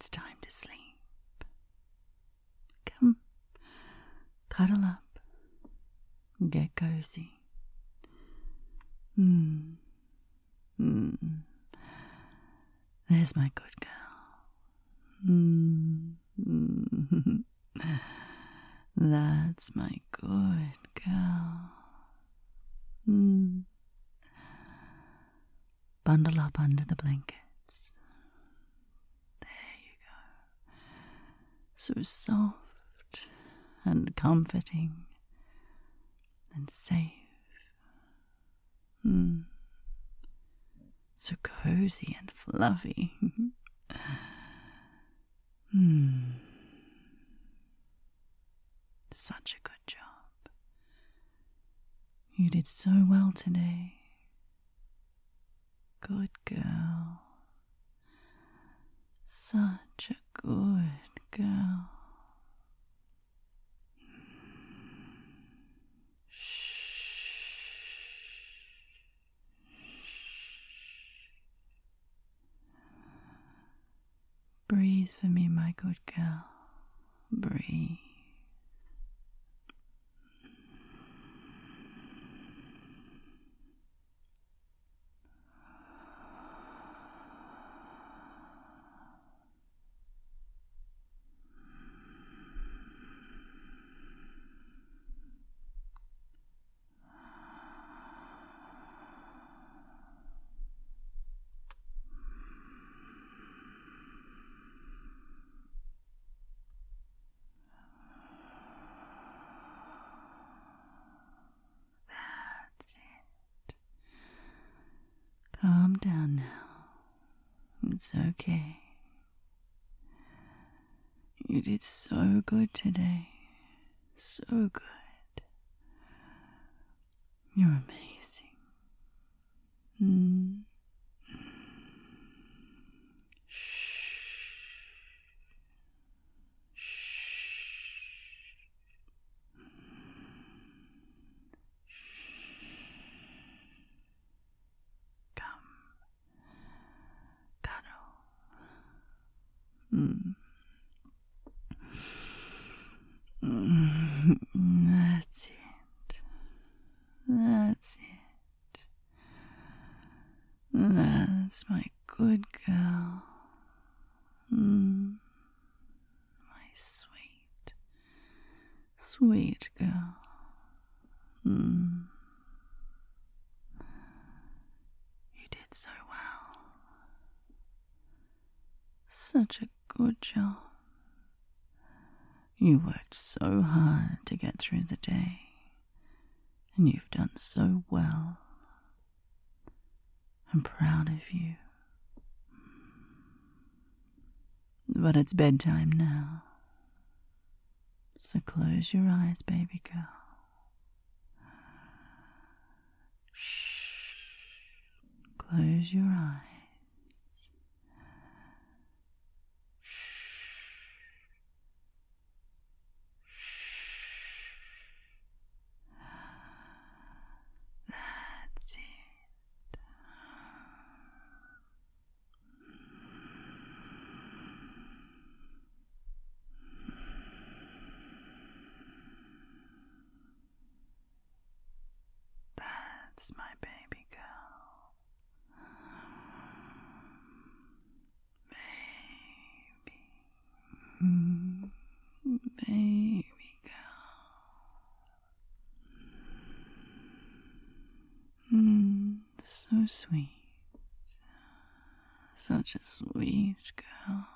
It's time to sleep. Come, cuddle up, get cozy. There's my good girl. That's my good girl. Bundle up under the blankets. There you go. So soft and comforting and safe. So cozy and fluffy. Such a good job. You did so well today. Good girl. Such a good girl. Breathe for me, my good girl. Breathe. Calm down now. It's okay. You did so good today. So good. You're amazing. That's it. That's it. That's my good girl. My sweet, sweet girl. You did so well. Such a good job. You worked so hard to get through the day, and you've done so well. I'm proud of you. But it's bedtime now, so close your eyes, baby girl. Shh. Close your eyes. That's it. That's my baby girl. Baby girl. So sweet. Such a sweet girl.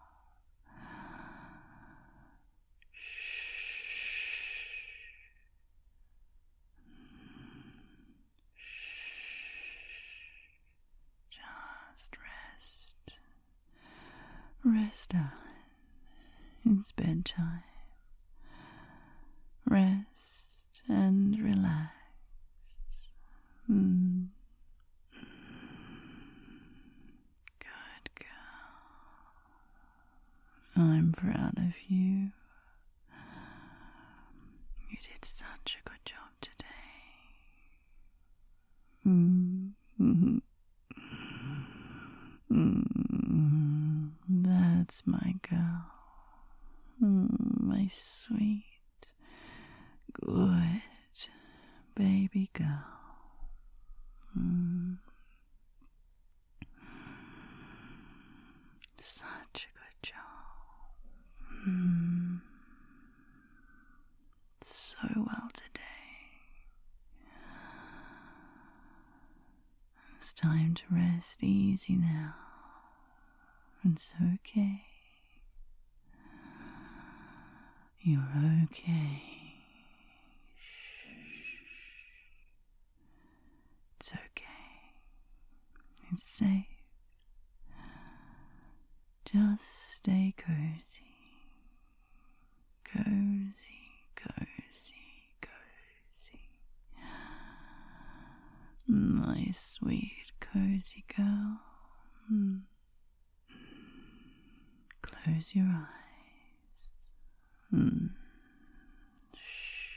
Just rest. Rest, darling. It's bedtime. Rest and relax. Good girl. I'm proud of you. You did such a good job today. That's my girl. My sweet, good baby girl. Such a good job. So well today. It's time to rest easy now. It's okay. You're okay. Shh. It's okay. It's safe. Just stay cozy. Cozy, cozy, cozy. My sweet, cozy girl. Close your eyes. Shh.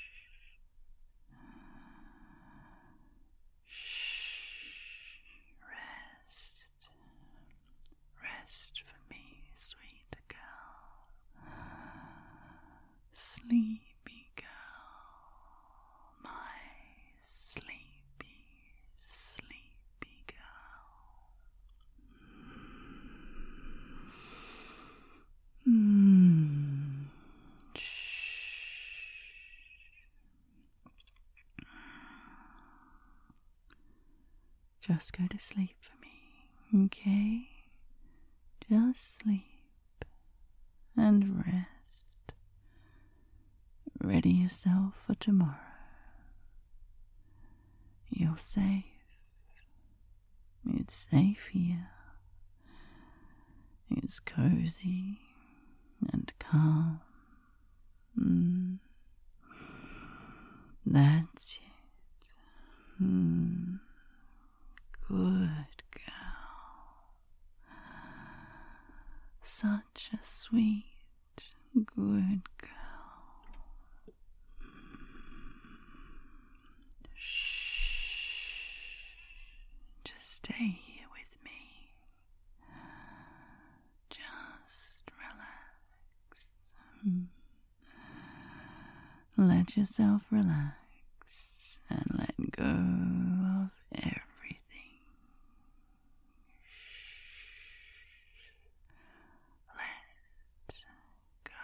Shh. Rest. Rest for me, sweet girl. Sleepy girl. My sleepy, sleepy girl. Just go to sleep for me, okay? Just sleep and rest. Ready yourself for tomorrow. You're safe. It's safe here. It's cozy and calm. That's it. Good girl. Such a sweet, good girl. Shh. Just stay here with me. Just relax. Let yourself relax and let go of everything. Let go.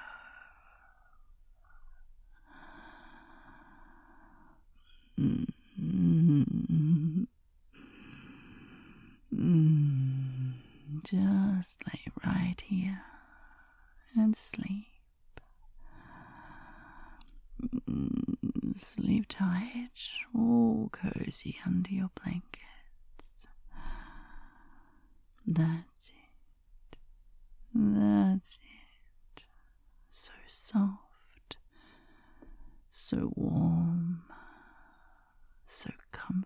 Just lay right here and sleep. Sleep tight, all cozy under your blankets. That's it. That's it. So soft, so warm, so comfy.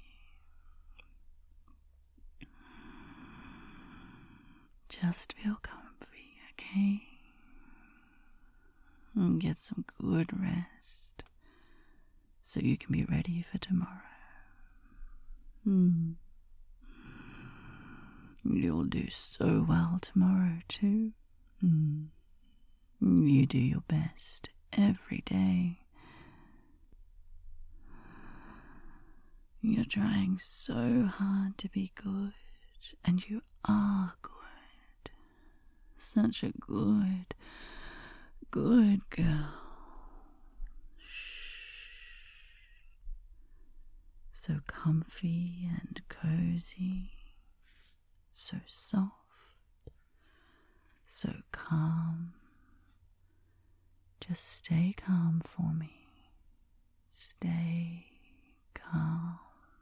Just feel comfy, okay? And get some good rest so you can be ready for tomorrow. You'll do so well tomorrow too. You do your best every day. You're trying so hard to be good, and you are good. Such a good girl. So comfy and cozy, so soft, so calm. Just stay calm for me. Stay calm.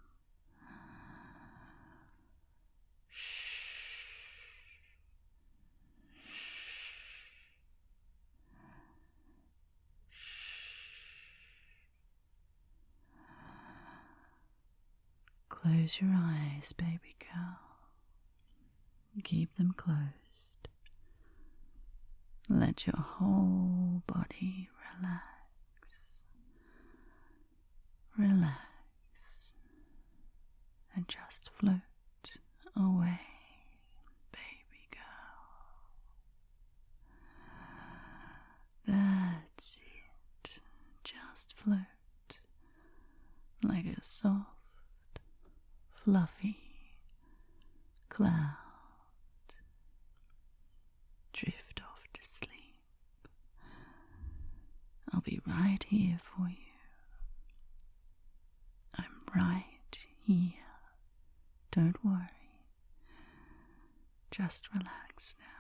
Close your eyes, baby girl. Keep them closed. Let your whole body relax. Relax. And just float away, baby girl. just float like a soft, fluffy cloud. Drift off to sleep. I'll be right here for you. I'm right here. Don't worry. Just relax now.